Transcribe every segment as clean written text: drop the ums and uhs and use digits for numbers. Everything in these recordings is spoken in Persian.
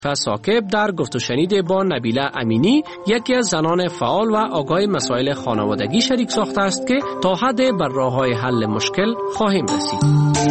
ثاقب در گفت و شنید با نبیله امینی، یکی از زنان فعال و آگاه مسائل خانوادگی شریک ساخته است که تا حد بر راه‌های حل مشکل خواهیم رسید.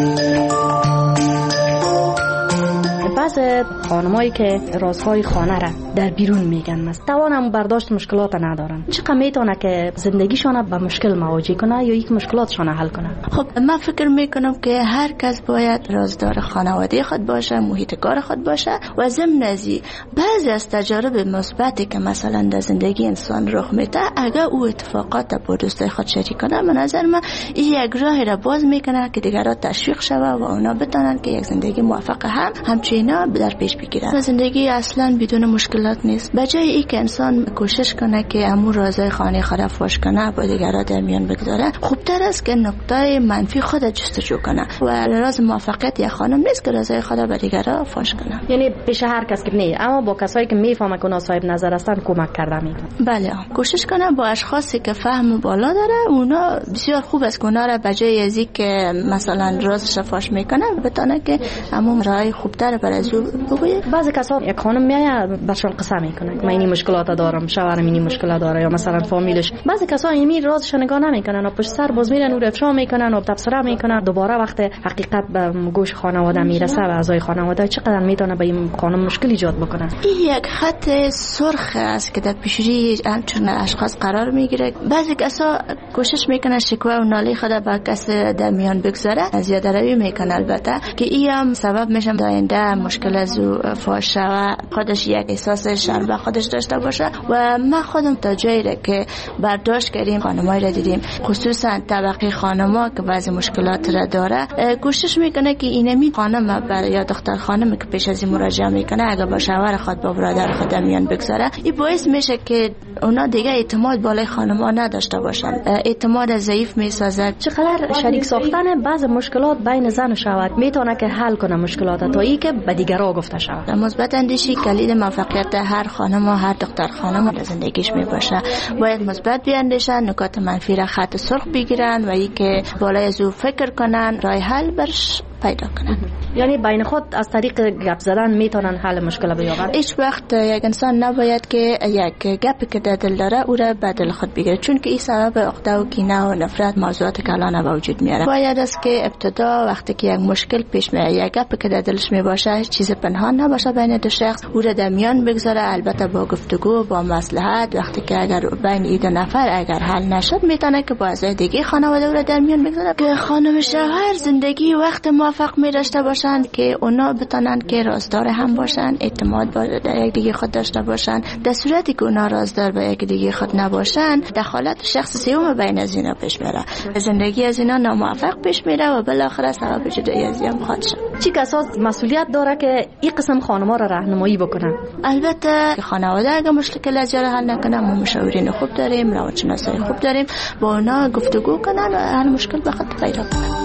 بعض خانمایی که رازهای خانه را در بیرون میگن است توانم برداشت مشکلات ندارن، چقدر میتونه که زندگیشون با مشکل مواجه کنه یا یک مشکلاتشون حل کنه؟ خب من فکر میکنم که هر کس باید رازدار خانواده خود باشه، محیط کار خود باشه و ضمن ازی بعضی از تجارب مثبتی که مثلا در زندگی انسان رخ میده اگر او اتفاقات با دوستای خود شریک کنه، به نظر من این یک راهی را باز میکنه که دیگران تشویق شوه و اونا بتونن که یک زندگی موفق همچنین در پیش بگیرن. زندگی اصلا بدون مشکلات نیست. بجای این که انسان کوشش کنه که امور رازهای خانه خود فاش کنه با دیگران در میان بگذاره، خوبتر است که نقطه منفی خود جستجو کنه و راز موفقیت یک خانم نیست که رازهای خود با دیگران فاش کنه. یعنی پیش هر کس که نه، اما با کسایی که میفهمه که اونا صاحب نظر هستن کمک کرده میتونه. بله، کوشش کنه با اشخاصی که فهم بالا داره، اونا بسیار خوب است که اونا را بجای از اینکه مثلا رازش فاش میکنه بتونه که همون راه خوبتر برای بعضی کسا یک خانم میاد بهشون قصه میکنه من این مشکلات دارم، شوهرم این مشکلات داره یا مثلا فامیلش. بعضی کسا این رازش نگاه نمیکنن و پشت سر باز میرن و افشا میکنن و تبصره میکنن. دوباره وقت حقیقت به گوش خانواده میرسه و اعضای خانواده چقدر میتونه به این خانم مشکل ایجاد بکنه. این یک خط سرخ است که در پیشروی همچون اشخاص قرار میگیره. بعضی کسا کوشش میکنن شکوه و ناله خود با کس در میان بگذاره، زیاده روی میکنه البته که این هم سبب میشه آینده مشکل از او فاش و خودش یک احساس شرم به خودش داشته باشه. و من خودم تا جایی را که برداشت کردیم خانمایی را دیدیم، خصوصا طبقه خانما که بعضی مشکلات را داره، کوشش میکنه که اینمی خانم یا دختر خانمی که پیش از این مراجعه میکنه اگر با شوهر خود با برادر خود میان بگذاره، این باعث میشه که اونا دیگه اعتماد بالای خانما نداشته باشن، اعتماد ضعیف میسازه. چقدر شریک ساختن بعض مشکلات بین زن و شوهر میتونه که حل کنه مشکلات تا ای که به دیگران گفته شود. مثبت اندیشی کلید موفقیت هر خانم و هر دختر خانم در زندگیش میباشه. باید مثبت بیاندیشن، نکات منفی را خط سرخ بگیرن و ای که بالای از او فکر کنن، راه حل برش پیدا کنن. یعنی بین خود از طریق گپ زدن میتونن حل مشکل بیاورن. هیچ وقت یک انسان نباید که یک گپی که در دل داره او را به دل خود بگیره، چون که این سبب عقده و کینه و نفرت موضوعات که الان به وجود میاره. باید است که ابتدا وقتی که یک مشکل پیش میاد، یک گپی که در دلش میباشه چیز پنهان نباشه بین دو شخص، او را در میان بگذاره، البته با گفتگو، با مصلحت. وقتی که اگر بین این دو نفر اگر حل نشد، میتونه که با اعضای دیگه خانواده او را در میان بگذاره که خانم شوهر زندگی وقت موفق می داشته باشن، که اونا بتونن که رازدار هم باشن، اعتماد در یک دیگه خود داشته باشن. در صورتی که اونا رازدار به یک دیگه خود نباشن، دخالت شخص سوم بین از اینا پیش میره، زندگی از اینا ناموفق پیش میره و بالاخره سبب جدایی از هم خواهد شد. چی کسا مسئولیت داره که این قسم خانم‌ها را راهنمایی بکنن؟ البته که خانواده اگه مشکل از جا حل نکنه، ما مشاورین خوب داریم، روانشناسای خوب داریم، با اونا گفتگو کنن و هر مشکل به خود پیدا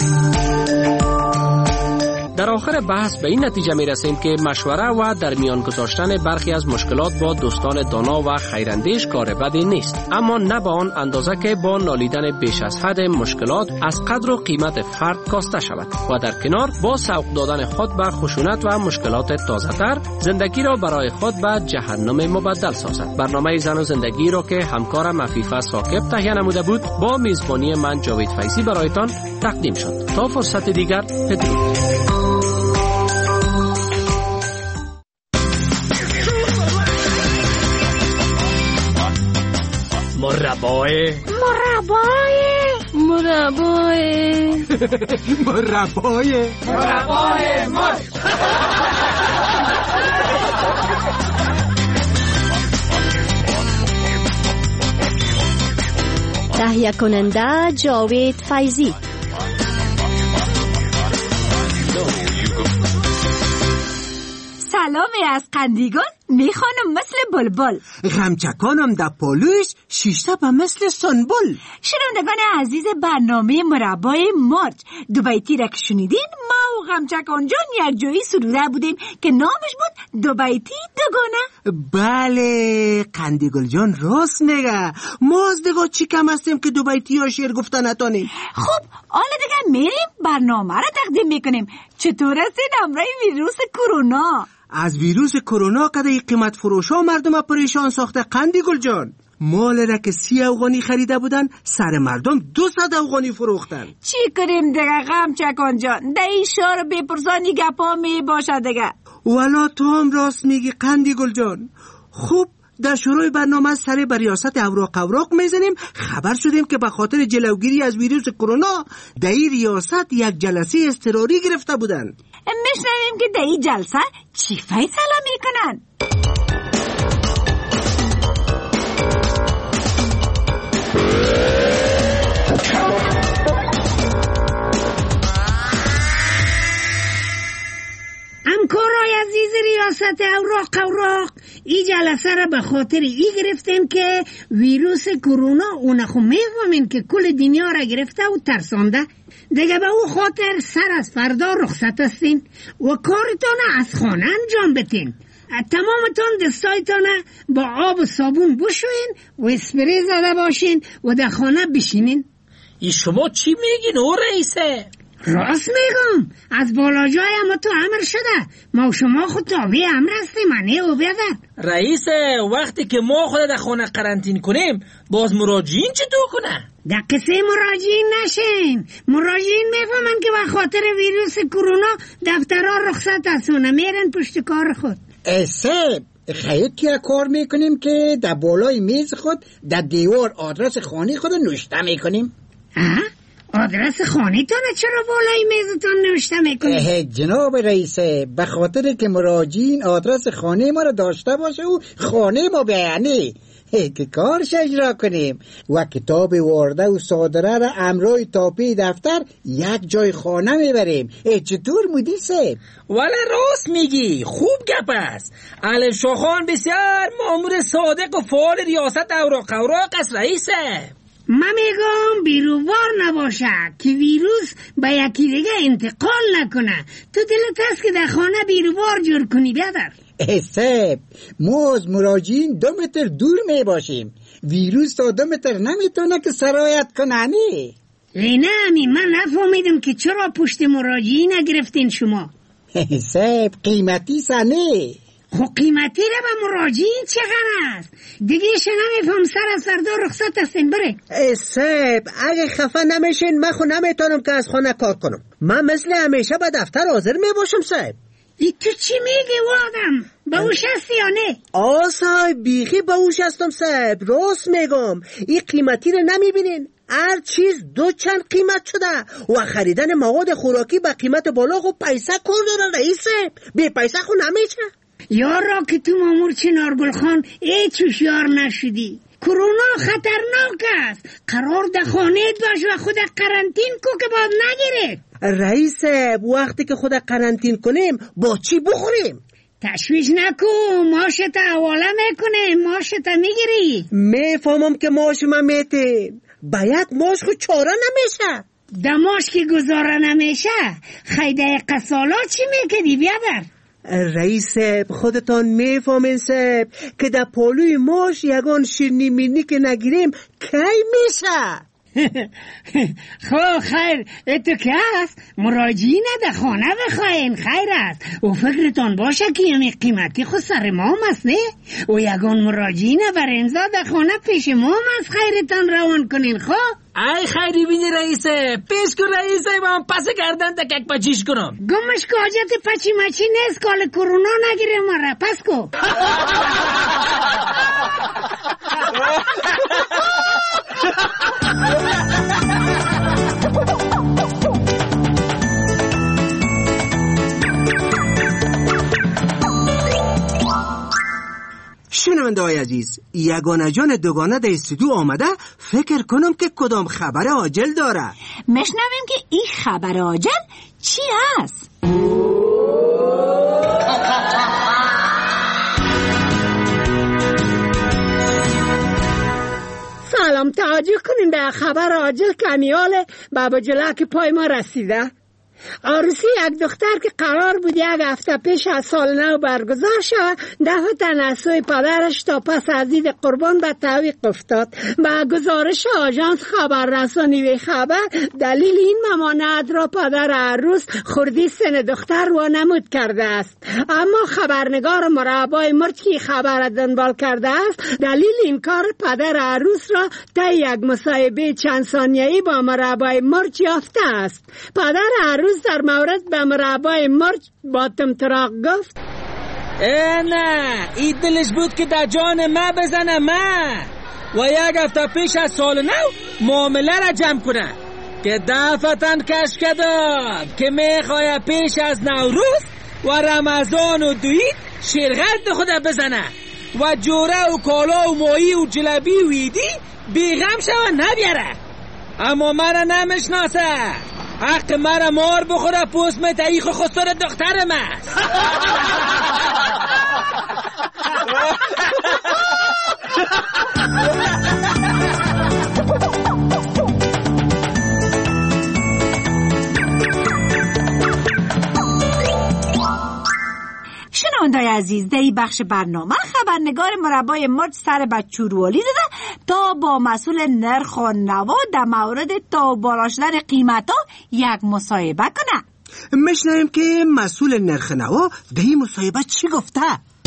کنن. در آخر بحث به این نتیجه می رسیم که مشوره و در میان گذاشتن برخی از مشکلات با دوستان دانا و خیراندیش کار بدی نیست، اما نه با آن اندازه که با نالیدن بیش از حد مشکلات از قدر و قیمت فرد کاسته شود و در کنار با سوق دادن خود به خشونت و مشکلات تازه تر زندگی را برای خود به جهنم مبدل سازد. برنامه زن و زندگی را که همکارم عفیفه ثاقب تهیه نموده بود با میزبانی من جاوید فیضی برایتان تقدیم شد. تا فرصت دیگر، بدرود. مربای تهیه کننده جاوید فیضی. سلامی از قندیگان میخوانم مثل بلبل، غمچکانم در پالوش شیشته به مثل سنبل. شنوندگان عزیز برنامه مربای مارچ، دو بیتی را که شنیدین ما و غمچکان جان یک جایی سروده بودیم که نامش بود دو بیتی دوگانه. بله، قندیگل جان راست میگه، ما از دیگه چی کم هستیم که دو بیتی ها شعر گفتن نتانیم. خب حالا دیگه میریم برنامه را تقدیم میکنیم. چطور هستین امرای ویروس کرونا؟ از ویروس کرونا کده ای قیمت فروشا مردم پریشان ساخته قندی گل جان. مال را که 30 افغانی خریده بودن سر مردم 200 افغانی فروختن. چی کنیم دیگه غمچکان جان؟ ده این شار بپرسانی گپا می باشه دیگه. والا تو هم راست میگی قندی گل جان. خوب در شروع برنامه سر بر ریاست اوراق میزنیم. خبر شدیم که به خاطر جلوگیری از ویروس کرونا در این ریاست یک جلسه اضطراری گرفته بودن. میشنویم که در این جلسه چی فیصله میکنن؟ همکارای عزیز ریاست اوراق این جلسه را به خاطر ای گرفتیم که ویروس کرونا اون خو میفهمین که کل دنیا را گرفته و ترسانده. دیگه به او خاطر سر از فردا رخصت هستین و کارتان از خانه انجام بتین. تمامتان دستایتان با آب و صابون بشوین و اسپری زده باشین و در خانه بشینین. ای شما چی میگین او رئیسه؟ راست میگم، از بالاجای اما تو امر شده. ما و شما خود تابع امر هستیم. منی او بیادر رئیسه، وقتی که ما خود در خانه قرنطین کنیم باز مراجعین چطور کنه؟ در قصه مراجعین نشین. مراجعین میفهمن که به خاطر ویروس کرونا دفترها رخصت هستونه، میرن پشت کار خود. سب خیلی که کار میکنیم که در بالای میز خود در دیوار آدرس خانه خود نوشته میکنیم. آدرس خانه تانه چرا بالای میزتان نوشته میکنیم؟ جناب رئیسه، به خاطر که مراجعین آدرس خانه ما را داشته باشه و خانه ما بیانی که کارش اجرا کنیم و کتاب وارده و صادره را امرای تاپی دفتر یک جای خانه میبریم. چطور مدیسه؟ ولی راست میگی، خوب گپ است. علم شاخان بسیار مامور صادق و فعال ریاست اوراق است رئیسه. من میگم بیروبار نباشه که ویروس به یکی دیگه انتقال نکنه. تو دلت هست که در خانه بیروبار جور کنی بیادر؟ سب ما از مراجعین 2 متر دور می باشیم. ویروس تا 2 متر نمیتونه که سرایت کنه. نه من نفهمیدم که چرا پشت مراجعین نگرفتین شما. سب قیمتی سنه. خب قیمتی را به مراجعین چقدر است؟ دیگه نمیفهم. سر از فردا رخصت هستین بره. سب اگه خفه نمیشین من خود نمیتونم که از خانه کار کنم. من مثل همیشه به دفتر حاضر میباشم سب. ای تو چی میگی و آدم؟ به اوش هستی یا نه؟ صاحب بیخی به اوش هستم سب. راست میگم. این قیمتی رو نمیبینین؟ هر چیز 2 چند قیمت شده و خریدن مواد خوراکی به قیمت بالا خب پیسه کار داره رئیسه. بی پیسه خود نمیشه. یارا که تو مامور چنارگل خان هوشیار نشدی. کرونا خطرناک است. قرار در خانه‌ات باش و خود قرنطین کو که باید نگیره. رئیس وقتی که خود قرنطین کنیم با چی بخوریم؟ تشویش نکو، ماشت حواله میکنه، ماشت میگیری. میفهمم که ماش من میته، باید ماش خود چاره نمیشه. دماش که گذاره نمیشه خیده قصالا چی میکنی بیادر؟ رئیس خودتان میفهمین سب که در پالوی ماش یگان شیرنی مینی که نگیریم کی میشه؟ خب خیر، اتو که هست مراجعین در خانه بخواین خیر است. و فکرتان باشه که یمی قیمتی خود سر ما است نه؟ و یگان مراجعین بر امضا در خانه پیش ما است. خیرتان روان کنین. خب ای خیری بینی رئیسه، پیش کن رئیسه من پس گردن تکک پچیش کنم. گمش که حاجت پچی مچی نیست، کال کرونا نگیره مرا. پس کو شنونده های عزیز، یگانه جان دوگانه در استودیو آمده. فکر کنم که کدام خبر عاجل داره. مشنویم که این خبر عاجل چی هست؟ سلام، توجه کنین به خبر عاجل کمیال بابا جلک پای ما رسیده. عروسی یک دختر که قرار بود یک هفته پیش از سال نو برگزار شود دفعتاً از سوی پدرش تا پس از عید قربان به تعویق افتاد. با گزارش آژانس خبررسانی و خبر دلیل این ممانعت را پدر عروس خردی سن دختر وانمود کرده است. اما خبرنگار مربای مرچ که خبر دنبال کرده است دلیل این کار پدر عروس را تا یک مصاحبه چند ثانیه‌ای با مربای مرچ یافته است. پدر عروس در مورد به مربای مرچ با تمطراق گفت نه این دلش بود که در جان ما بزنه ما و یک هفته پیش از سال نو معامله را جمع کنه که دفعتاً کش کردم که میخواه پیش از نوروز و رمضان و دوید شرغت خود بزنه و جوره و کالا و ماهی و جلبی و ایدی بیغم شوه نبیره. اما مرا نمیشناسه، حق مرا مار بخوره پوست می تاییخ و خسر دخترم است. شنوندای عزیز، در این بخش برنامه خبرنگار مربای مرچ سر به چوروالی داده تا با مسئول نرخ و نوا در مورد تا بالا شدن قیمتا یک مصاحبه کنه. میشنویم که مسئول نرخ نوا در این مصاحبه چی گفته؟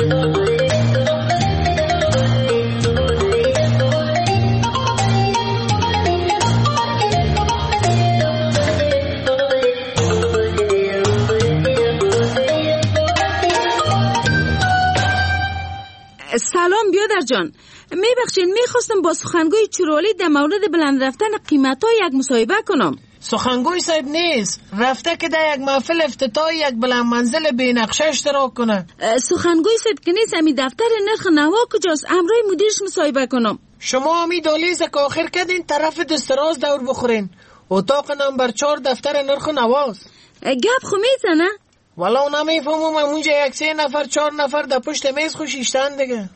سلام بیادر جان، میبخشین میخواستم با سخنگوی چوروالی در مورد بلند رفتن قیمت ها یک مصاحبه کنم. سخنگوی صاحب نیست، رفته که در یک محفل افتتاحی یک بلند منزل بینقشه اشتراک کنه. سخنگوی صاحب که نیست، امی دفتر نرخ نوا کجاست؟ امروی مدیرش مصاحبه کنم. شما امی دالیز که آخر کردین طرف دستراز دور بخورین، اتاق نمبر 4 دفتر نرخ نواست. گپ خو میزنه؟ والا نمیفهمم، اونجا یک 3 نفر 4 نفر در پشت میز خوشیشتن دیگه.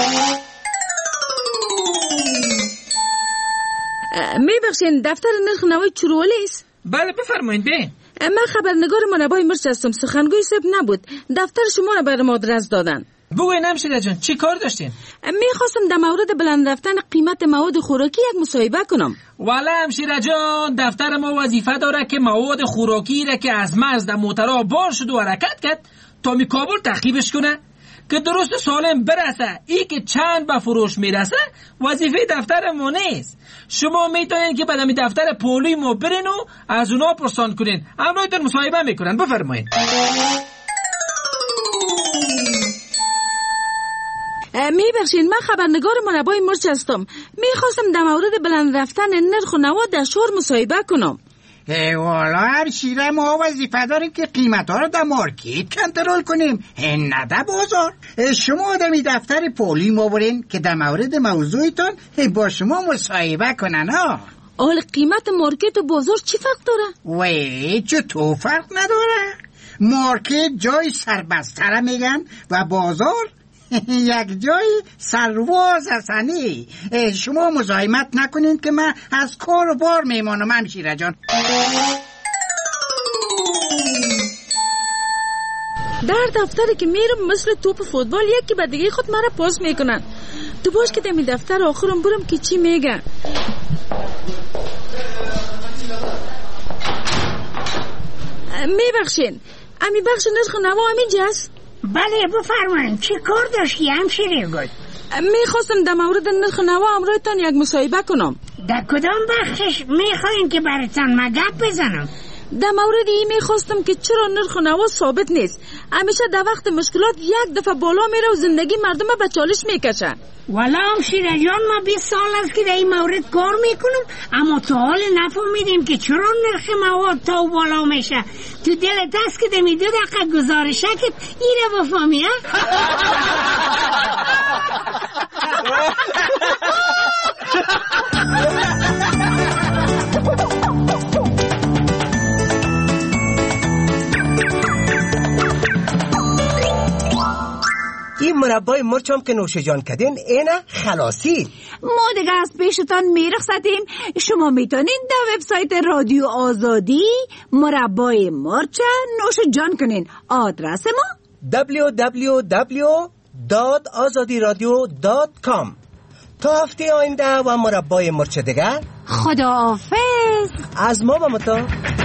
میبخشین دفتر نرخ نوای چوروالی است؟ بله بفرمایید. من خبرنگار منبای مرچ هستم، سخنگوی صاحب نبود، دفتر شما را برام آدرس دادن. بگوین همشیره جان چی کار داشتین؟ میخواستم در مورد بلند رفتن قیمت مواد خوراکی یک مصاحبه کنم. والا همشیره جان دفتر ما وظیفه داره که مواد خوراکی را که از مرز در موترها بار شد و حرکت کرد تا می کابل تعقیبش کنه که درست سالم برسه. ای که چند به فروش میرسه وظیفه دفتر ما نیست. شما میتونین که بعد می دفتر پولی ما برین و از اونا پرسان کنین، امرویتون مصاحبه میکنن. بفرمایید. میبخشین من خبرنگار منبای مرچ هستم، میخواستم در مورد بلند رفتن نرخ و نوا در شهر مصاحبه کنم. والا همشیره ما وظیفه داریم که قیمت ها رو در مارکت کنترل کنیم، نه در بازار. شما در دفتر پولی ما برین که در مورد موضوعتان با شما مصاحبه کنن. حال قیمت مارکت و بازار چی فرق داره؟ وی چطور فرق نداره؟ مارکت جای سربستره میگن و بازار یک جای سرواز هستنی. شما مزاحمت نکنین که من از کار و بار میمانم همشیره جان. در دفتری که میرم مثل توپ فوتبال یکی به دیگه خود مرا پاس میکنن. تو باش که دمی دفتر آخرم برم که چی میگن. میبخشین امی بخش نرخ نوا همینجاست؟ بله بفرمایید. چی کار داشتی همشیره گل؟ میخواستم در مورد نرخ نوا امرویتان یک مصاحبه کنم. در کدام بخشش میخواین که براتان مگپ بزنم؟ در مورد این میخواستم که چرا نرخ نوا ثابت نیست، همیشه در وقت مشکلات یک دفعه بالا میره و زندگی مردم به چالش میکشن. والا همشیره جان ما 20 سال است که در این مورد کار میکنم، اما تا حال نفهمیدیم که چرا نرخ مواد تا بالا میشه. تو دلت است که دمی 2 دقیقه گزارشکت اینه بفهمی. این مربای مرچ هم که نوش جان کردین اینه خلاصی. ما دیگه از پیشتان میرخصتیم. شما میتونین در وبسایت رادیو آزادی مربای مرچ نوش جان کنین. آدرس ما www.azadiradio.com. تا هفته آینده و مربای مرچ دیگر. خداحافظ. از ما و متا.